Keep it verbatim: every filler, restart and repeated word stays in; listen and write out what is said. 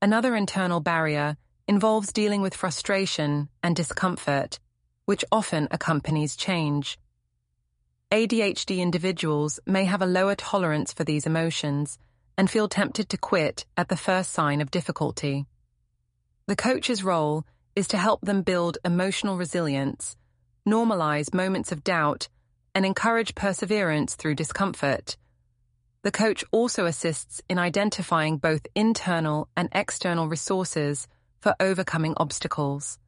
Another internal barrier involves dealing with frustration and discomfort, which often accompanies change. A D H D individuals may have a lower tolerance for these emotions and feel tempted to quit at the first sign of difficulty. The coach's role is to help them build emotional resilience, normalize moments of doubt, and encourage perseverance through discomfort. The coach also assists in identifying both internal and external resources for overcoming obstacles.